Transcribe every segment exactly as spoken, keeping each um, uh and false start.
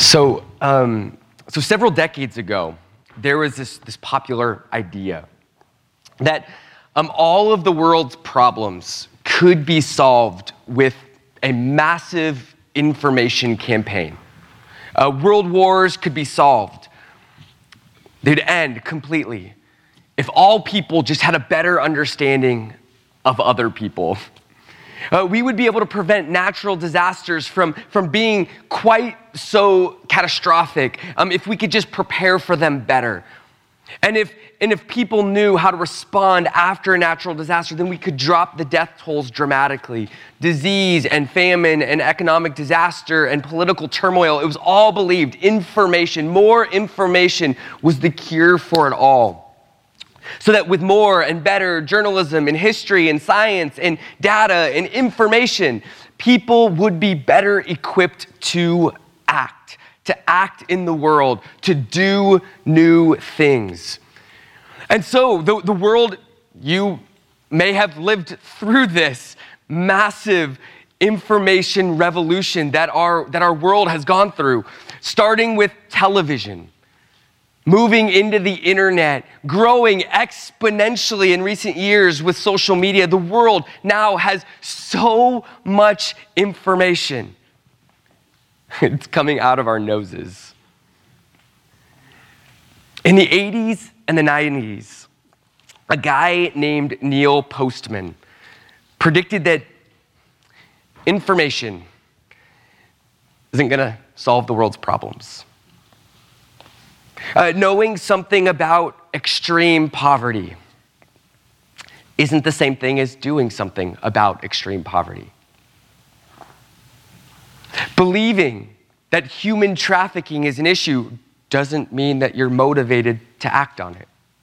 So, um, so several decades ago, there was this, this popular idea that um, all of the world's problems could be solved with a massive information campaign. Uh, world wars could be solved. They'd end completely if all people just had a better understanding of other people. Uh, we would be able to prevent natural disasters from, from being quite so catastrophic um, if we could just prepare for them better. And if, and if people knew how to respond after a natural disaster, then we could drop the death tolls dramatically. Disease and famine and economic disaster and political turmoil, it was all believed. Information, more information was the cure for it all. So that with more and better journalism and history and science and data and information, people would be better equipped to act, to act in the world, to do new things. And so the, the world, you may have lived through this massive information revolution that our, that our world has gone through, starting with television, moving into the internet, growing exponentially in recent years with social media. The world now has so much information. It's coming out of our noses. In the eighties and the nineties, a guy named Neil Postman predicted that information isn't gonna solve the world's problems. Uh, knowing something about extreme poverty isn't the same thing as doing something about extreme poverty. Believing that human trafficking is an issue doesn't mean that you're motivated to act on it.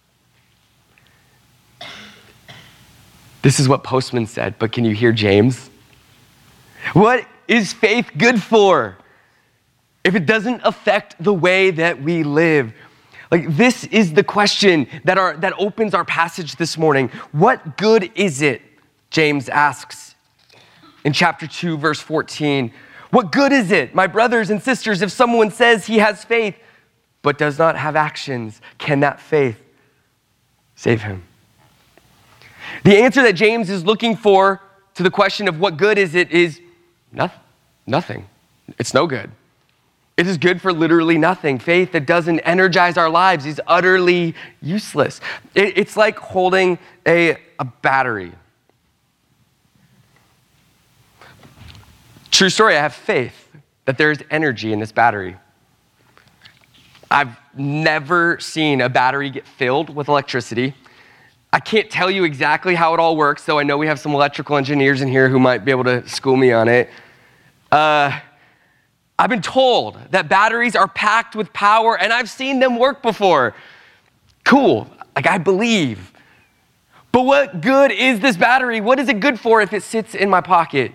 This is what Postman said, but can you hear James? What is faith good for if it doesn't affect the way that we live? Like, this is the question that our that opens our passage this morning. What good is it, James asks in chapter two, verse fourteen. What good is it, my brothers and sisters, if someone says he has faith but does not have actions? Can that faith save him? The answer that James is looking for to the question of what good is it is nothing. Nothing. It's no good. It is good for literally nothing. Faith that doesn't energize our lives is utterly useless. It, it's like holding a, a battery. True story, I have faith that there's energy in this battery. I've never seen a battery get filled with electricity. I can't tell you exactly how it all works, though I know we have some electrical engineers in here who might be able to school me on it. Uh, I've been told that batteries are packed with power, and I've seen them work before. Cool, like I believe. But what good is this battery? What is it good for if it sits in my pocket?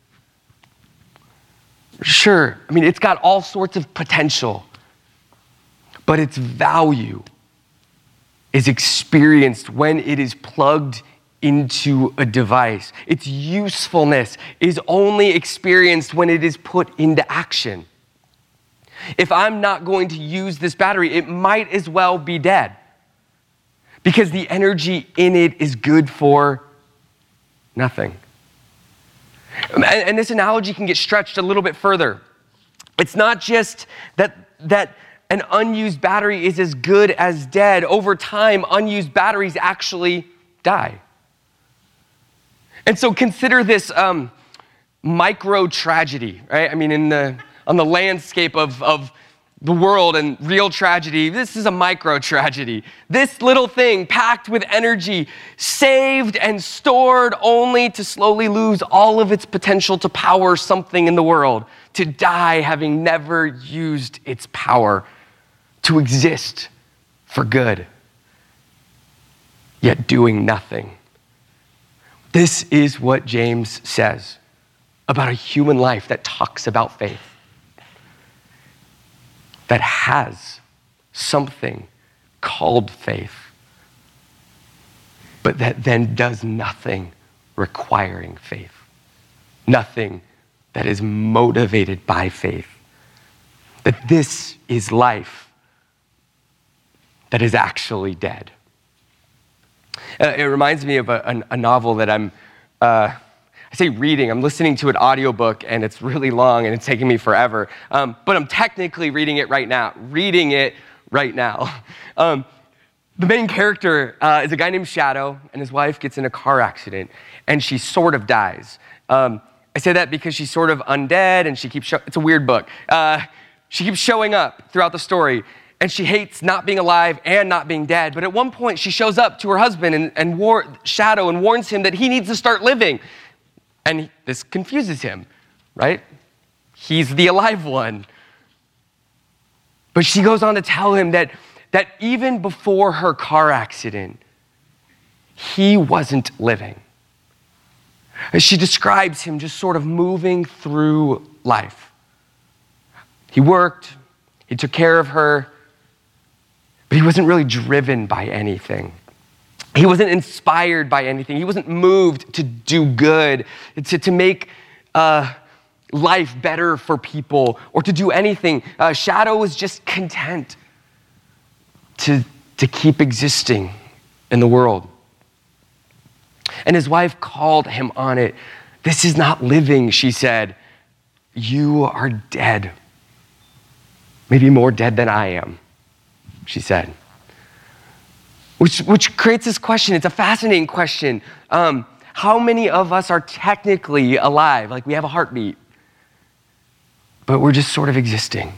Sure, I mean, it's got all sorts of potential, but its value is experienced when it is plugged into a device. Its usefulness is only experienced when it is put into action. If I'm not going to use this battery, it might as well be dead because the energy in it is good for nothing. And, and this analogy can get stretched a little bit further. It's not just that, that an unused battery is as good as dead. Over time, unused batteries actually die. And so consider this um, micro tragedy, right? I mean, in the on the landscape of, of the world and real tragedy, this is a micro tragedy. This little thing packed with energy, saved and stored only to slowly lose all of its potential to power something in the world, to die having never used its power, to exist for good, yet doing nothing. This is what James says about a human life that talks about faith, that has something called faith, but that then does nothing requiring faith, nothing that is motivated by faith. that this is life that is actually dead. Uh, it reminds me of a, a, a novel that I'm, uh, I say reading, I'm listening to an audiobook and it's really long and it's taking me forever, um, but I'm technically reading it right now, reading it right now. Um, the main character uh, is a guy named Shadow, and his wife gets in a car accident and she sort of dies. Um, I say that because she's sort of undead and she keeps, show- it's a weird book. Uh, she keeps showing up throughout the story. And she hates not being alive and not being dead. But at one point, she shows up to her husband and, and war, Shadow and warns him that he needs to start living. And he, this confuses him, right? He's the alive one. But she goes on to tell him that, that even before her car accident, he wasn't living. As she describes him just sort of moving through life. He worked, he took care of her, but he wasn't really driven by anything. He wasn't inspired by anything. He wasn't moved to do good, to, to make uh, life better for people, or to do anything. Uh, Shadow was just content to, to keep existing in the world. And his wife called him on it. This is not living, she said. You are dead. Maybe more dead than I am, she said. Which, which creates this question. It's a fascinating question. Um, how many of us are technically alive? Like we have a heartbeat, but we're just sort of existing.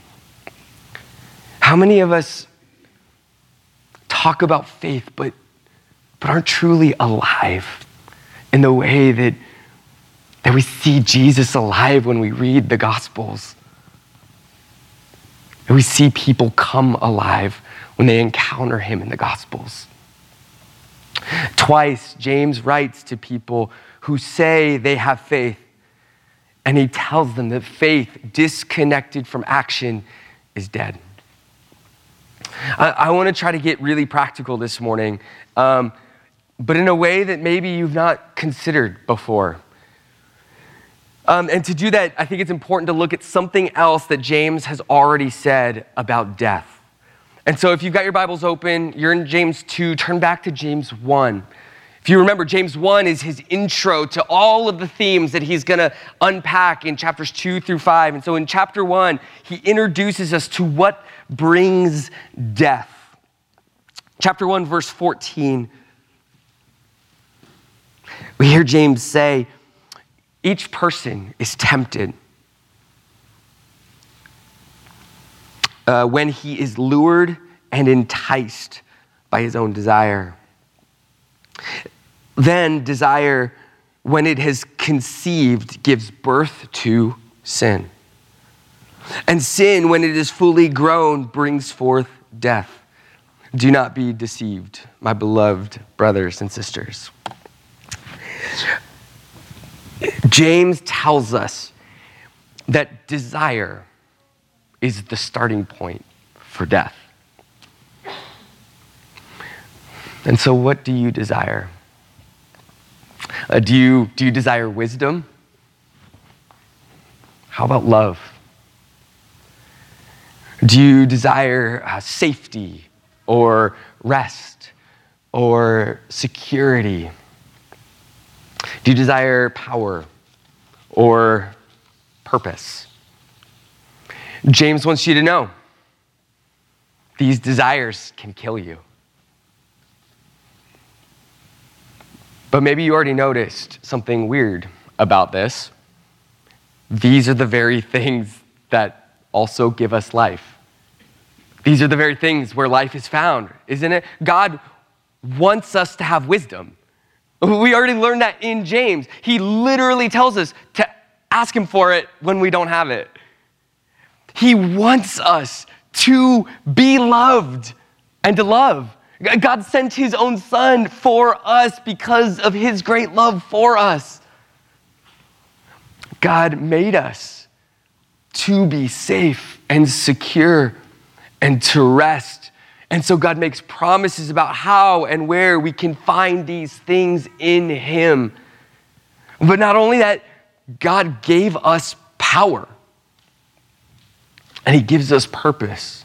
How many of us talk about faith, but, but aren't truly alive in the way that, that we see Jesus alive when we read the Gospels? And we see people come alive when they encounter him in the Gospels. Twice, James writes to people who say they have faith, and he tells them that faith disconnected from action is dead. I, I want to try to get really practical this morning, um, but in a way that maybe you've not considered before. Um, and to do that, I think it's important to look at something else that James has already said about death. And so if you've got your Bibles open, you're in James two, turn back to James one. If you remember, James one is his intro to all of the themes that he's going to unpack in chapters two through five. And so in chapter one, he introduces us to what brings death. Chapter one, verse fourteen. We hear James say, each person is tempted uh, when he is lured and enticed by his own desire. Then desire, when it has conceived, gives birth to sin. And sin, when it is fully grown, brings forth death. Do not be deceived, my beloved brothers and sisters. James tells us that desire is the starting point for death. And so what do you desire? Uh, do you, do you desire wisdom? How about love? Do you desire uh, safety or rest or security? Do you desire power or purpose? James wants you to know these desires can kill you. But maybe you already noticed something weird about this. These are the very things that also give us life. These are the very things where life is found, isn't it? God wants us to have wisdom. We already learned that in James. He literally tells us to ask him for it when we don't have it. He wants us to be loved and to love. God sent his own son for us because of his great love for us. God made us to be safe and secure and to rest. And so God makes promises about how and where we can find these things in him. But not only that, God gave us power. And he gives us purpose.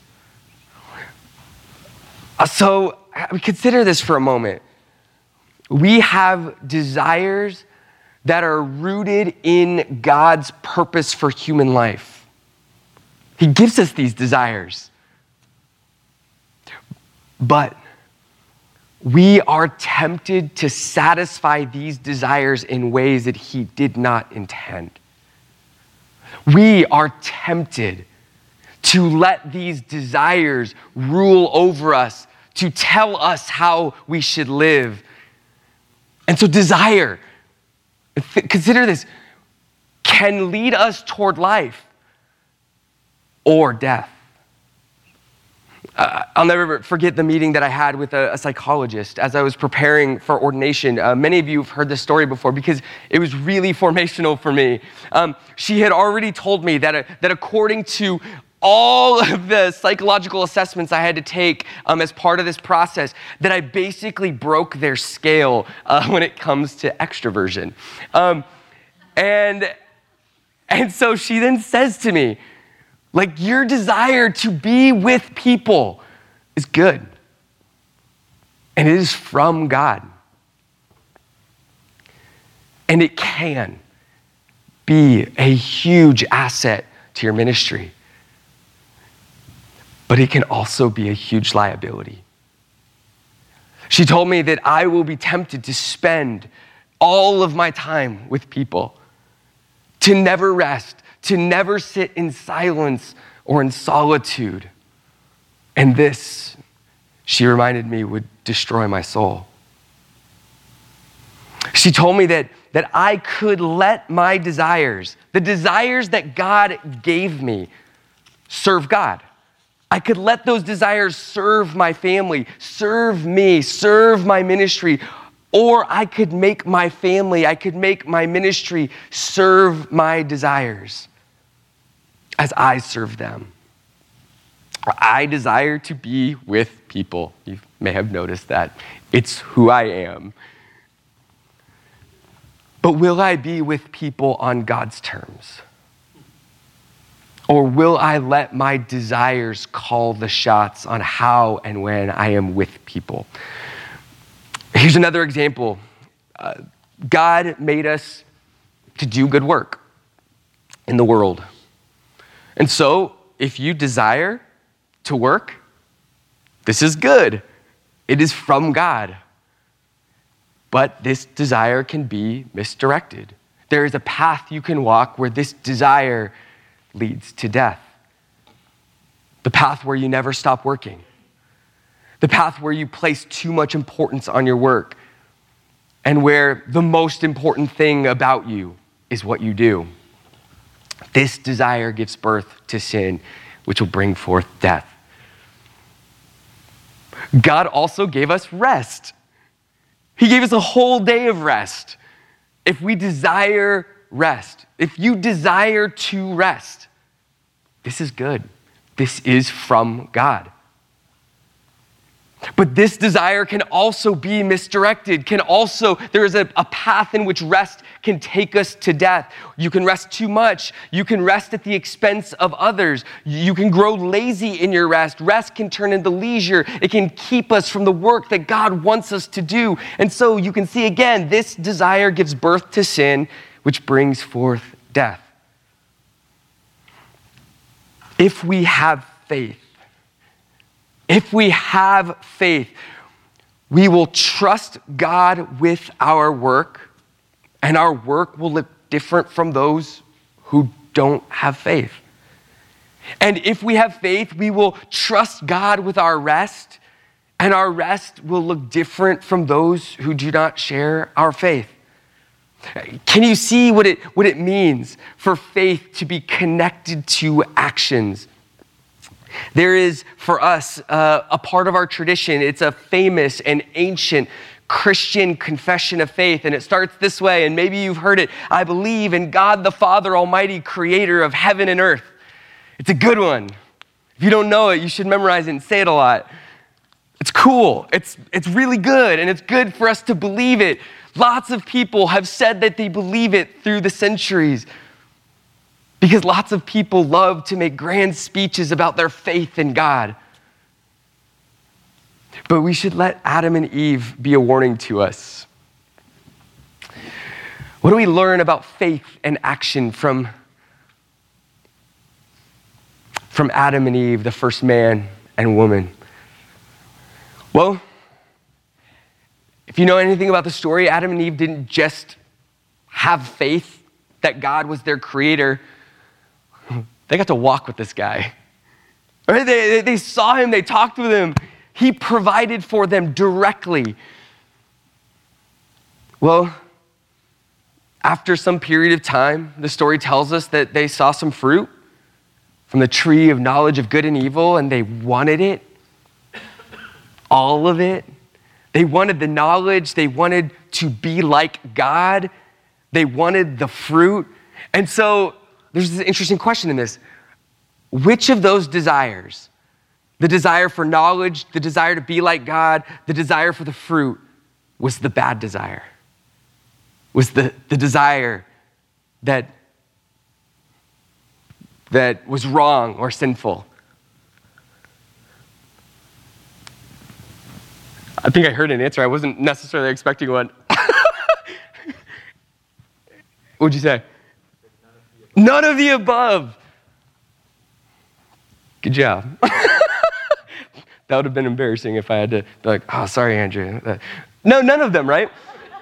So consider this for a moment. We have desires that are rooted in God's purpose for human life. He gives us these desires. But we are tempted to satisfy these desires in ways that he did not intend. We are tempted to let these desires rule over us, to tell us how we should live. And so desire, th- consider this, can lead us toward life or death. Uh, I'll never forget the meeting that I had with a, a psychologist as I was preparing for ordination. Uh, many of you have heard this story before because it was really formational for me. Um, she had already told me that, uh, that according to all of the psychological assessments I had to take um, as part of this process, that I basically broke their scale uh, when it comes to extroversion. Um, and, and so she then says to me, like, your desire to be with people is good. And it is from God. And it can be a huge asset to your ministry. But it can also be a huge liability. She told me that I will be tempted to spend all of my time with people, to never rest, to never sit in silence or in solitude. And this, she reminded me, would destroy my soul. She told me that, that I could let my desires, the desires that God gave me, serve God. I could let those desires serve my family, serve me, serve my ministry, or I could make my family, I could make my ministry serve my desires as I serve them. I desire to be with people. You may have noticed that. It's who I am. But will I be with people on God's terms? Or will I let my desires call the shots on how and when I am with people? Here's another example. Uh, God made us to do good work in the world. And so if you desire to work, this is good. It is from God. But this desire can be misdirected. There is a path you can walk where this desire leads to death. The path where you never stop working. The path where you place too much importance on your work and where the most important thing about you is what you do. This desire gives birth to sin, which will bring forth death. God also gave us rest. He gave us a whole day of rest. If we desire rest, if you desire to rest, this is good. This is from God. But this desire can also be misdirected, can also, there is a, a path in which rest can take us to death. You can rest too much. You can rest at the expense of others. You can grow lazy in your rest. Rest can turn into leisure. It can keep us from the work that God wants us to do. And so you can see again, this desire gives birth to sin, which brings forth death. If we have faith, If we have faith, we will trust God with our work, and our work will look different from those who don't have faith. And if we have faith, we will trust God with our rest, and our rest will look different from those who do not share our faith. Can you see what it, what it means for faith to be connected to actions? There is, for us, uh, a part of our tradition. It's a famous and ancient Christian confession of faith, and it starts this way, and maybe you've heard it. I believe in God the Father Almighty, creator of heaven and earth. It's a good one. If you don't know it, you should memorize it and say it a lot. It's cool. It's, it's really good, and it's good for us to believe it. Lots of people have said that they believe it through the centuries. Because lots of people love to make grand speeches about their faith in God. But we should let Adam and Eve be a warning to us. What do we learn about faith and action from, from Adam and Eve, the first man and woman? Well, if you know anything about the story, Adam and Eve didn't just have faith that God was their creator. They got to walk with this guy. Right? They, they saw him, they talked with him. He provided for them directly. Well, after some period of time, the story tells us that they saw some fruit from the tree of knowledge of good and evil, and they wanted it, all of it. They wanted the knowledge. They wanted to be like God. They wanted the fruit. And so there's this interesting question in this. Which of those desires, the desire for knowledge, the desire to be like God, the desire for the fruit, was the bad desire? Was the, the desire that, that was wrong or sinful? I think I heard an answer. I wasn't necessarily expecting one. What'd you say? None of the above. Good job. That would have been embarrassing if I had to be like, oh, sorry, Andrew. No, none of them, right?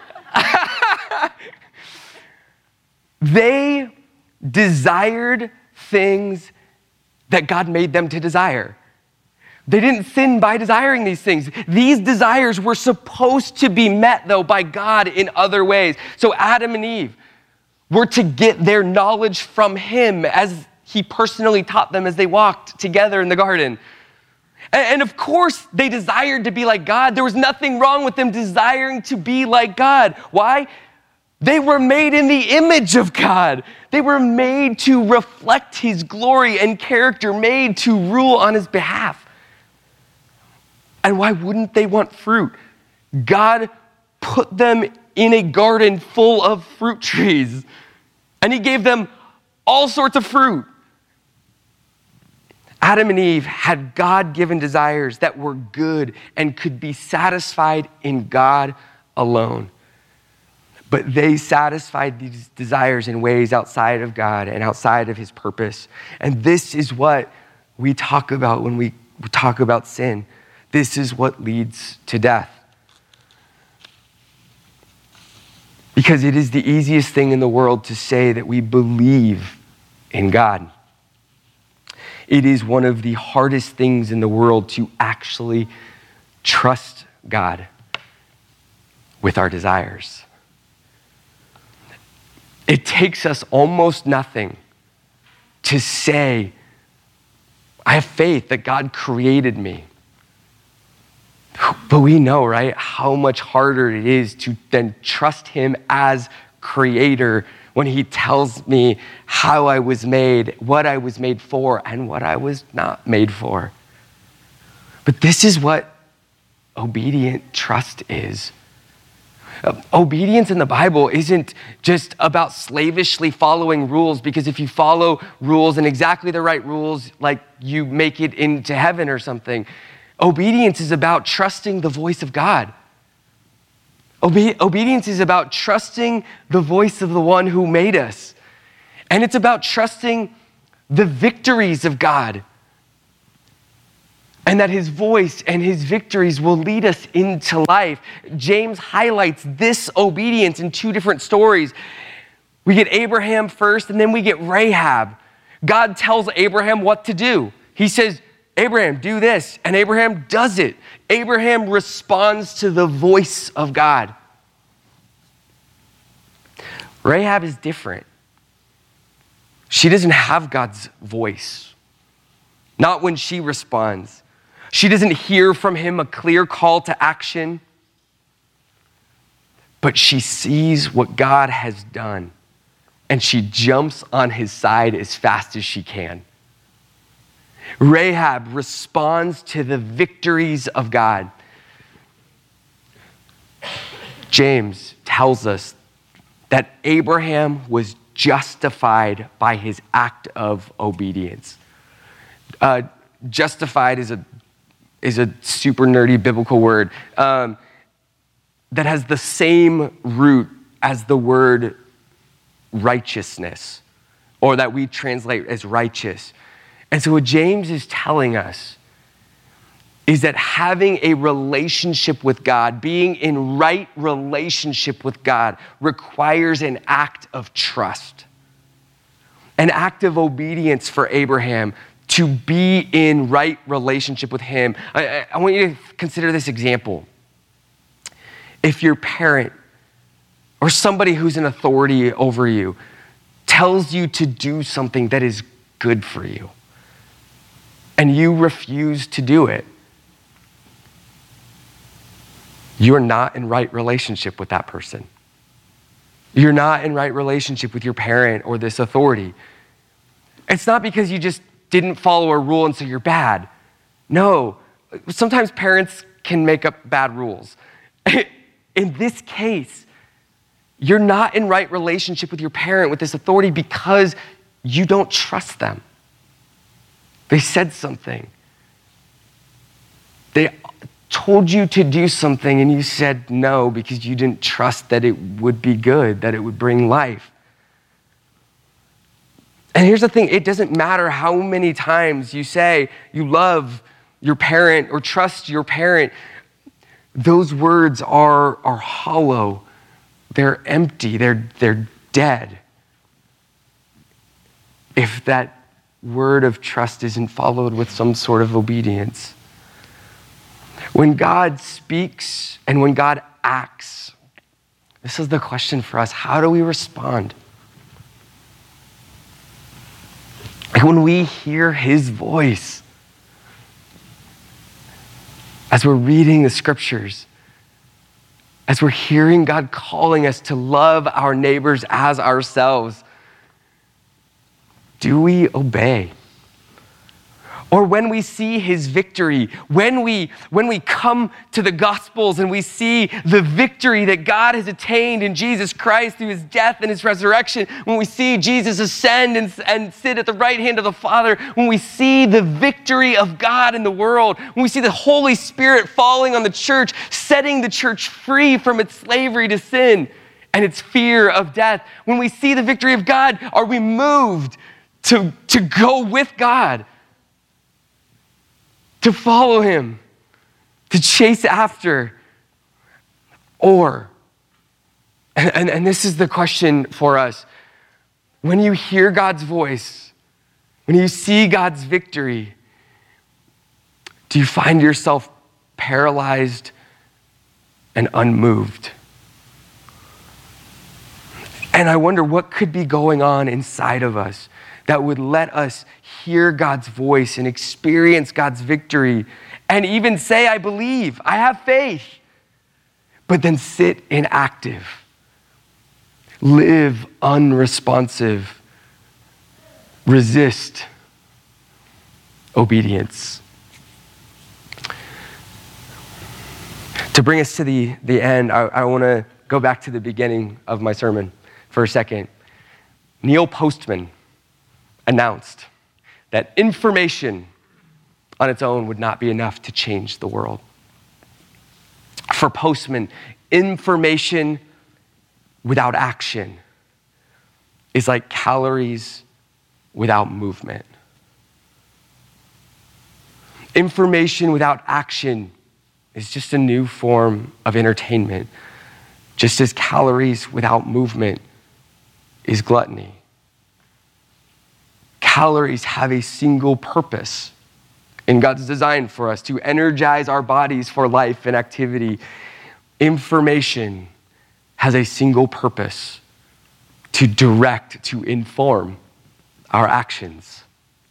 They desired things that God made them to desire. They didn't sin by desiring these things. These desires were supposed to be met, though, by God in other ways. So Adam and Eve were to get their knowledge from him as he personally taught them as they walked together in the garden. And of course, they desired to be like God. There was nothing wrong with them desiring to be like God. Why? They were made in the image of God. They were made to reflect his glory and character, made to rule on his behalf. And why wouldn't they want fruit? God put them in a garden full of fruit trees, and he gave them all sorts of fruit. Adam and Eve had God-given desires that were good and could be satisfied in God alone. But they satisfied these desires in ways outside of God and outside of his purpose. And this is what we talk about when we talk about sin. This is what leads to death. Because it is the easiest thing in the world to say that we believe in God. It is one of the hardest things in the world to actually trust God with our desires. It takes us almost nothing to say, I have faith that God created me. But we know, right, how much harder it is to then trust him as creator when he tells me how I was made, what I was made for, and what I was not made for. But this is what obedient trust is. Uh, obedience in the Bible isn't just about slavishly following rules, because if you follow rules and exactly the right rules, like you make it into heaven or something. Obedience is about trusting the voice of God. Obe- obedience is about trusting the voice of the one who made us. And it's about trusting the victories of God. And that his voice and his victories will lead us into life. James highlights this obedience in two different stories. We get Abraham first, and then we get Rahab. God tells Abraham what to do. He says, Abraham, do this. And Abraham does it. Abraham responds to the voice of God. Rahab is different. She doesn't have God's voice. Not when she responds. She doesn't hear from him a clear call to action. But she sees what God has done. And she jumps on his side as fast as she can. Rahab responds to the victories of God. James tells us that Abraham was justified by his act of obedience. Uh, justified is a, is a super nerdy biblical word um, that has the same root as the word righteousness, or that we translate as righteous. And so what James is telling us is that having a relationship with God, being in right relationship with God, requires an act of trust, an act of obedience for Abraham to be in right relationship with him. I, I want you to consider this example. If your parent or somebody who's in authority over you tells you to do something that is good for you, and you refuse to do it, you're not in right relationship with that person. You're not in right relationship with your parent or this authority. It's not because you just didn't follow a rule and so you're bad. No, sometimes parents can make up bad rules. In this case, you're not in right relationship with your parent, with this authority, because you don't trust them. They said something. They told you to do something and you said no because you didn't trust that it would be good, that it would bring life. And here's the thing, it doesn't matter how many times you say you love your parent or trust your parent, those words are, are hollow. They're empty, they're, they're dead. If that word of trust isn't followed with some sort of obedience. When God speaks and when God acts, this is the question for us. How do we respond? Like when we hear his voice, as we're reading the scriptures, as we're hearing God calling us to love our neighbors as ourselves, do we obey? Or when we see his victory, when we, when we come to the Gospels and we see the victory that God has attained in Jesus Christ through his death and his resurrection, when we see Jesus ascend and, and sit at the right hand of the Father, when we see the victory of God in the world, when we see the Holy Spirit falling on the church, setting the church free from its slavery to sin and its fear of death, when we see the victory of God, are we moved to, to go with God? To follow him, to chase after? Or, and, and, and this is the question for us, when you hear God's voice, when you see God's victory, do you find yourself paralyzed and unmoved? And I wonder what could be going on inside of us that would let us hear God's voice and experience God's victory and even say, I believe, I have faith, but then sit inactive, live unresponsive, resist obedience. To bring us to the, the end, I, I want to go back to the beginning of my sermon for a second. Neil Postman announced that information on its own would not be enough to change the world. For Postman, information without action is like calories without movement. Information without action is just a new form of entertainment, just as calories without movement is gluttony. Calories have a single purpose in God's design for us, to energize our bodies for life and activity. Information has a single purpose, to direct, to inform our actions.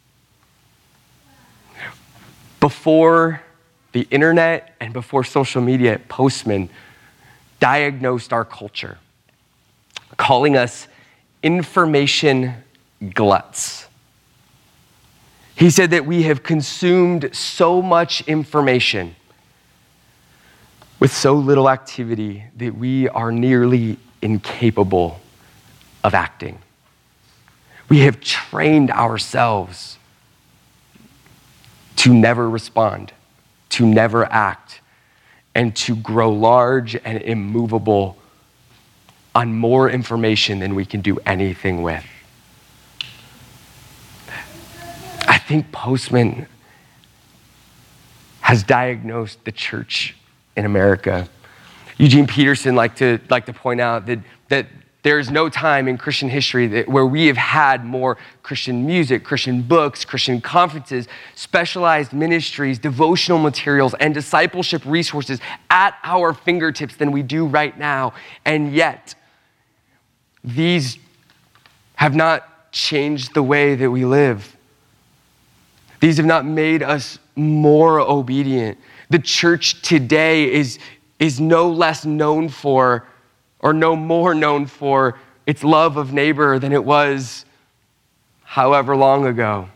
Before the internet and before social media, Postman diagnosed our culture, calling us information gluts. He said that we have consumed so much information with so little activity that we are nearly incapable of acting. We have trained ourselves to never respond, to never act, and to grow large and immovable on more information than we can do anything with. I think Postman has diagnosed the church in America. Eugene Peterson liked to, like to point out that, that there's no time in Christian history that, where we have had more Christian music, Christian books, Christian conferences, specialized ministries, devotional materials, and discipleship resources at our fingertips than we do right now. And yet, these have not changed the way that we live. These have not made us more obedient. The church today is, is no less known for, or no more known for, its love of neighbor than it was however long ago.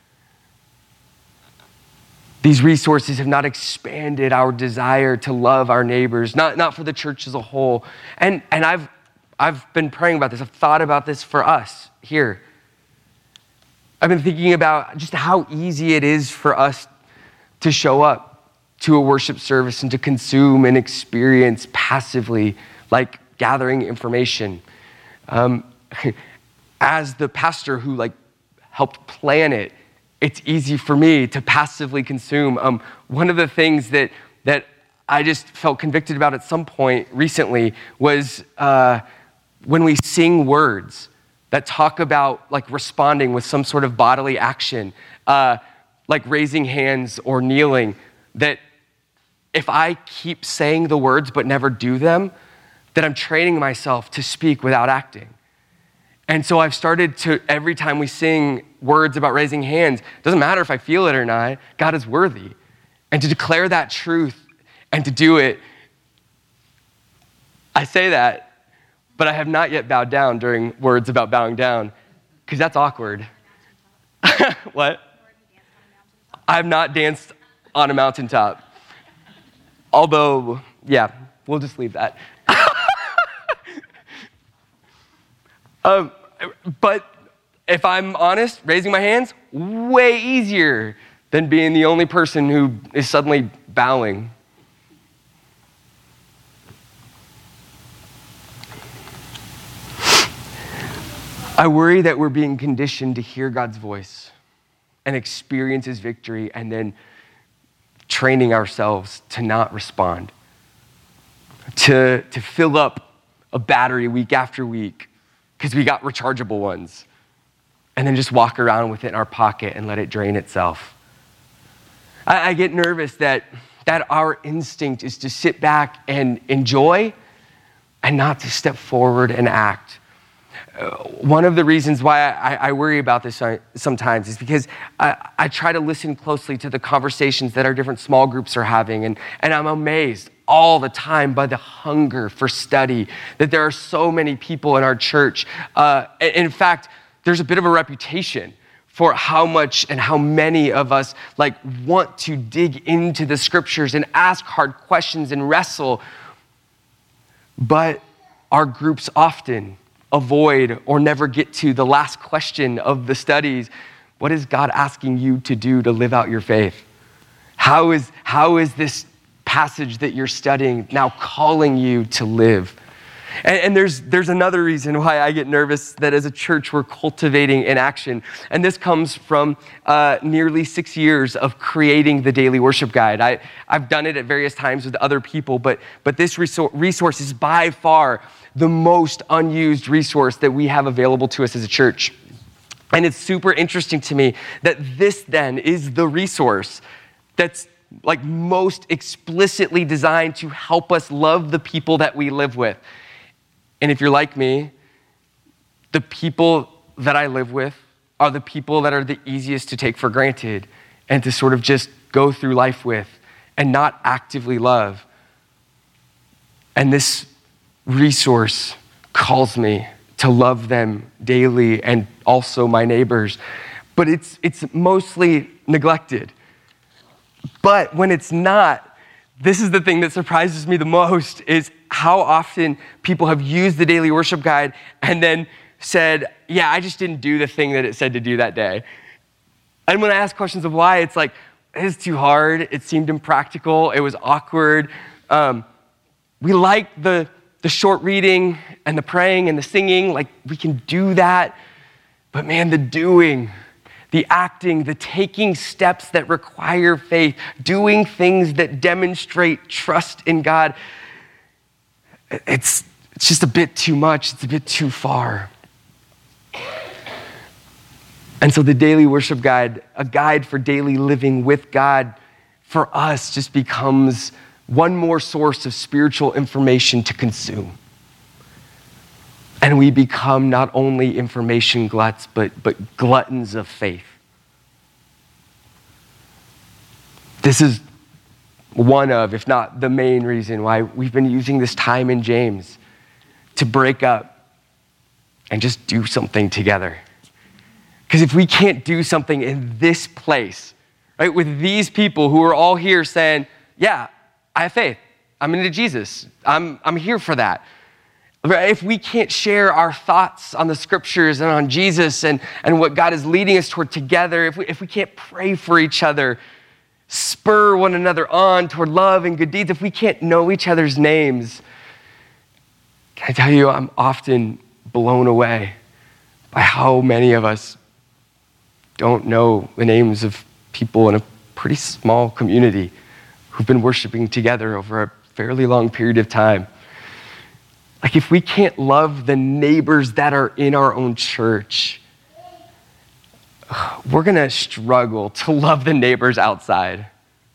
These resources have not expanded our desire to love our neighbors, not, not for the church as a whole. And, and I've I've been praying about this. I've thought about this for us here. I've been thinking about just how easy it is for us to show up to a worship service and to consume and experience passively, like gathering information. Um, as the pastor who like helped plan it, it's easy for me to passively consume. Um, one of the things that that I just felt convicted about at some point recently was uh, when we sing words that talk about like responding with some sort of bodily action, uh, like raising hands or kneeling, that if I keep saying the words but never do them, that I'm training myself to speak without acting. And so I've started to, every time we sing words about raising hands, doesn't matter if I feel it or not, God is worthy. And to declare that truth and to do it, I say that, but I have not yet bowed down during words about bowing down, because that's awkward. What? I have not danced on a mountaintop. Although, yeah, we'll just leave that. um, but if I'm honest, raising my hands, way easier than being the only person who is suddenly bowing. I worry that we're being conditioned to hear God's voice and experience his victory, and then training ourselves to not respond, to, to fill up a battery week after week because we got rechargeable ones, and then just walk around with it in our pocket and let it drain itself. I, I get nervous that, that our instinct is to sit back and enjoy and not to step forward and act. Uh, one of the reasons why I, I worry about this sometimes is because I, I try to listen closely to the conversations that our different small groups are having, and, and I'm amazed all the time by the hunger for study, that there are so many people in our church. Uh, in fact, there's a bit of a reputation for how much and how many of us like want to dig into the scriptures and ask hard questions and wrestle, but our groups often avoid or never get to the last question of the studies. What is God asking you to do to live out your faith? How is, how is this passage that you're studying now calling you to live? And, and there's, there's another reason why I get nervous that as a church we're cultivating inaction. And this comes from uh, nearly six years of creating the Daily Worship Guide. I, I've done it at various times with other people, but, but this resource is by far the most unused resource that we have available to us as a church. And it's super interesting to me that this then is the resource that's like most explicitly designed to help us love the people that we live with. And if you're like me, the people that I live with are the people that are the easiest to take for granted and to sort of just go through life with and not actively love. And this resource calls me to love them daily and also my neighbors, but it's it's mostly neglected. But when it's not, this is the thing that surprises me the most, is how often people have used the Daily Worship Guide and then said, yeah, I just didn't do the thing that it said to do that day. And when I ask questions of why, it's like, it's too hard. It seemed impractical. It was awkward. Um, we like the, the short reading and the praying and the singing. Like, we can do that. But man, the doing, the acting, the taking steps that require faith, doing things that demonstrate trust in God, it's, it's just a bit too much. It's a bit too far. And so the daily worship guide, a guide for daily living with God, for us just becomes one more source of spiritual information to consume. And we become not only information gluts, but, but gluttons of faith. This is one of, if not the main reason why we've been using this time in James to break up and just do something together. Because if we can't do something in this place, right, with these people who are all here saying, yeah, I have faith. I'm into Jesus. I'm, I'm here for that. If we can't share our thoughts on the scriptures and on Jesus and, and what God is leading us toward together, if we, if we can't pray for each other, spur one another on toward love and good deeds, if we can't know each other's names, can I tell you, I'm often blown away by how many of us don't know the names of people in a pretty small community who've been worshiping together over a fairly long period of time. Like, if we can't love the neighbors that are in our own church, we're gonna struggle to love the neighbors outside.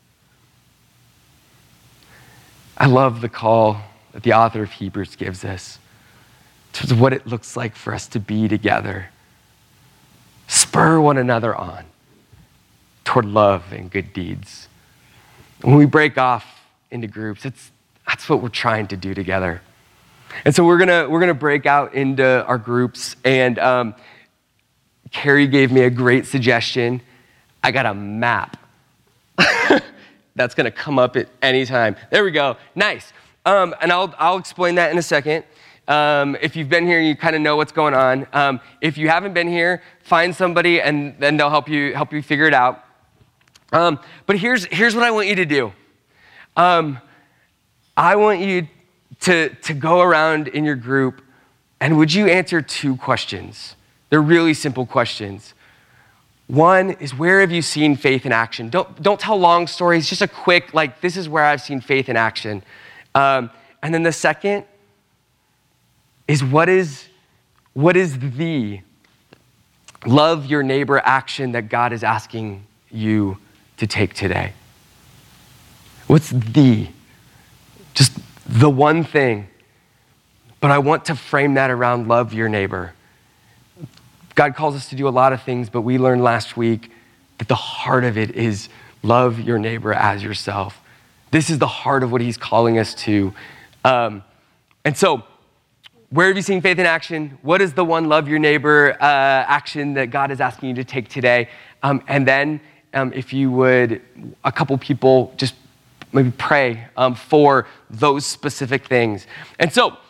I love the call that the author of Hebrews gives us to what it looks like for us to be together. Spur one another on toward love and good deeds. When we break off into groups, it's, that's what we're trying to do together. And so we're gonna we're gonna break out into our groups. And um, Carrie gave me a great suggestion. I got a map that's gonna come up at any time. There we go. Nice. Um, and I'll I'll explain that in a second. Um, if you've been here, you kind of know what's going on. Um, if you haven't been here, find somebody and then they'll help you help you figure it out. Um, but here's here's what I want you to do. Um, I want you to, to go around in your group, and would you answer two questions? They're really simple questions. One is, where have you seen faith in action? Don't, don't tell long stories, just a quick, like, this is where I've seen faith in action. Um, and then the second is, what is, what is the love your neighbor action that God is asking you to take today? What's the, just the one thing? But I want to frame that around love your neighbor. God calls us to do a lot of things, but we learned last week that the heart of it is love your neighbor as yourself. This is the heart of what he's calling us to. Um, and so, where have you seen faith in action? What is the one love your neighbor uh, action that God is asking you to take today? Um, and then, um, if you would, a couple people just maybe pray um, for those specific things. And so,